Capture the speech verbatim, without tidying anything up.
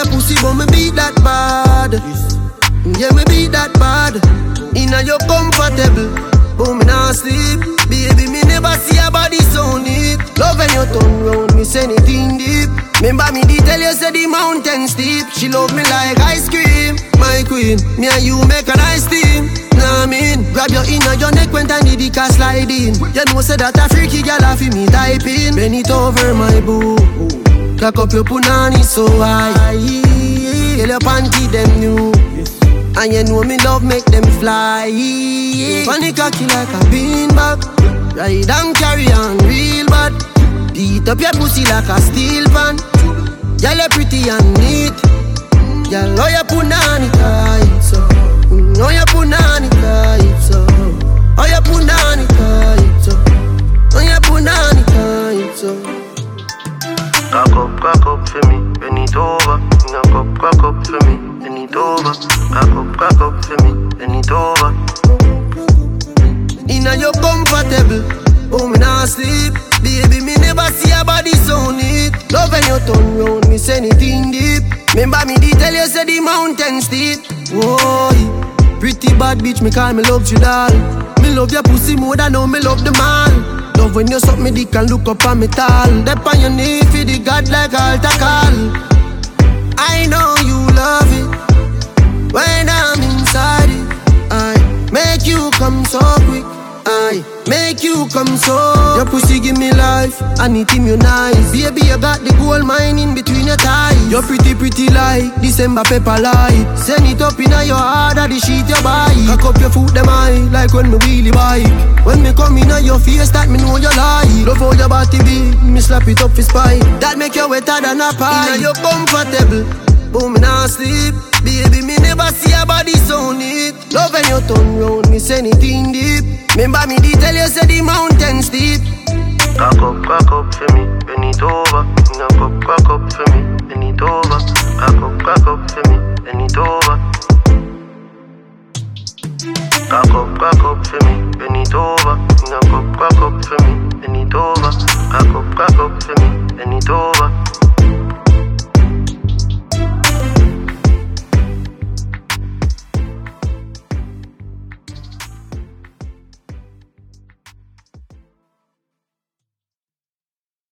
your pussy, but me beat that bad. Yeah, me beat that bad. Inna you comfortable, but me not sleep. Baby, me never see a body so neat. Love when you turn round, me say anything deep. Remember me did tell you say the mountain steep. She love me like ice cream, my queen. Me and you make a nice team. Nah, I mean, grab your inner your neck when tiny dick a slide in. You know say that a freaky girl a fi me type in. Bend it over my boo, cock up your punani so high. Girl your panty them new, and you know me love make them fly. Funny cocky like a beanbag, ride and carry on real bad. Beat up your pussy like a steel pan. Girl you pretty and neat. Girl how you punani tight so. Oh you punani tight so. Oh you punani tight so. Oh you punani tight so. Cock up, cock up for me, bend it over. Cock up, cock up for me, bend it over. Cock up, cock up for me, bend it over. Inna you comfortable, oh me not sleep. Baby, me never see a body so neat. Love when you turn round, me say anything deep. Remember me did tell you say the mountain steep. Whoa, pretty bad bitch, me call me love you doll. Me love your pussy more than how me love the man. Love when you suck me dick and look up on me tall. Dep on your knee for the god like altar call. I know you love it when I'm inside it. I make you come so quick. I make you come so. Your pussy give me life, and it immunize. Baby, you got the gold mine in between your thighs. You're pretty, pretty like December pepper light. Send it up in your heart, the sheet you buy. Cock up your foot, them high, like when me wheelie bike. When me come in your face, that me know you lie. Love all your body big, me slap it up for spine. That make you wetter than a pie. Inna you comfortable, but me not sleep. Baby, me never see a body so neat. Love when you turn round, me say anything deep. Remember me did tell you say the mountain steep. Cock up, cock up for me, bend it over. Cock up,